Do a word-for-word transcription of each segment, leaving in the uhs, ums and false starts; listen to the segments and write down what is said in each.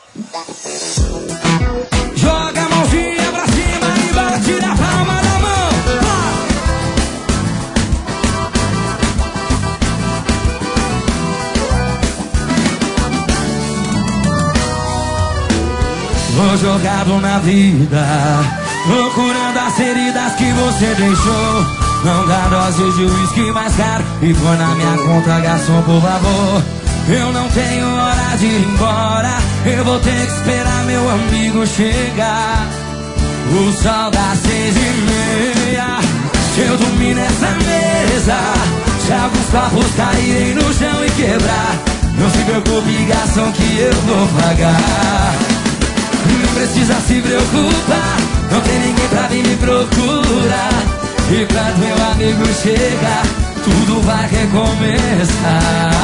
Joga a mãozinha pra cima e bate na palma da mão. Vou jogado na vida, procurando as feridas que você deixou. Não dá dose de uísque mais caro e põe na minha conta, garçom, por favor. Eu não tenho hora de ir embora, eu vou ter que esperar meu amigo chegar. O sol das seis e meia, se eu dormir nessa mesa, se alguns copos caírem no chão e quebrar, não se preocupe, garçom, que eu vou pagar. Não precisa se preocupar, não tem ninguém pra vir me procurar. E quando meu amigo chega, tudo vai recomeçar.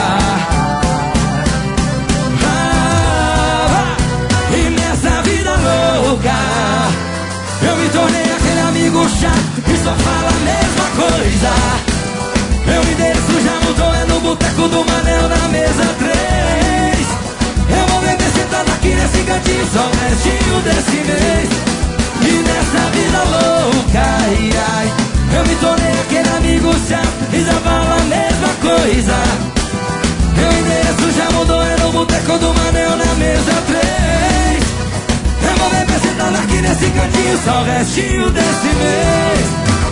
Ah, e nessa vida louca, eu me tornei aquele amigo chato que só fala a mesma coisa. Meu endereço já mudou, é no boteco do Manel, na mesa três. Eu vou beber sentado aqui nesse cantinho, só o restinho desse mês. E nessa vida louca, ai, ai, eu me tornei aquele amigo chato que já fala a mesma coisa. Meu endereço já mudou, é no boteco do Manel, na mesa três. Eu vou beber sentado aqui nesse cantinho, só o restinho desse mês.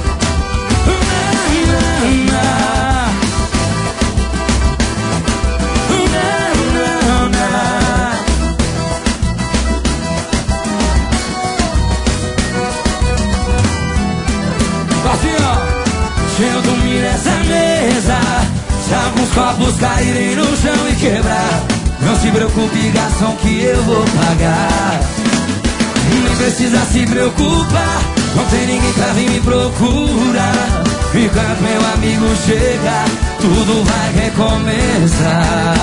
Na, na, na. Se eu dormir nessa mesa, se alguns copos caírem no chão e quebrar, não se preocupe, garçom, que eu vou pagar. Não precisa se preocupar, não tem ninguém pra vir me procurar. E quando meu amigo chega, tudo vai recomeçar.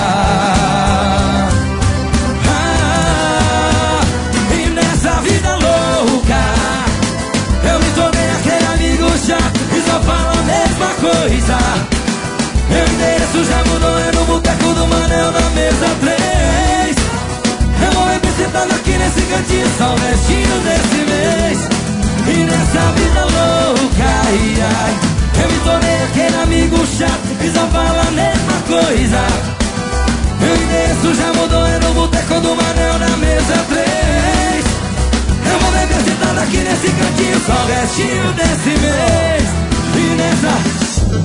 Ah, e nessa vida louca, eu me tornei aquele amigo chato e só fala a mesma coisa. Meu endereço já mudou, é no boteco do Manel, na mesa três. Eu vou representando aqui nesse cantinho, só o restinho desse mês. E nessa vida louca, ai, ai, eu me tornei aquele amigo chato e só fala a mesma coisa. Meu endereço já mudou, é no boteco do Manel, na mesa três. Eu vou beber sentado aqui nesse cantinho, só o restinho desse mês. E nessa...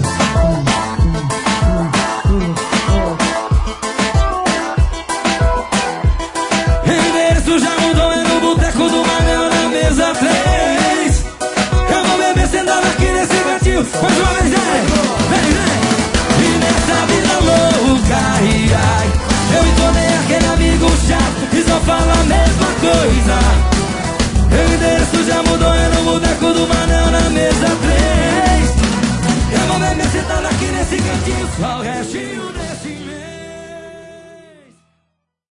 Endereço já mudou, é no boteco do Manel, na mesa três. Eu vou beber sentado aqui nesse cantinho, mais uma vez, vem, vem. E nessa vida louca, ai, ai, eu me tornei aquele amigo chato que só fala a mesma coisa. Meu endereço já mudou, é no boteco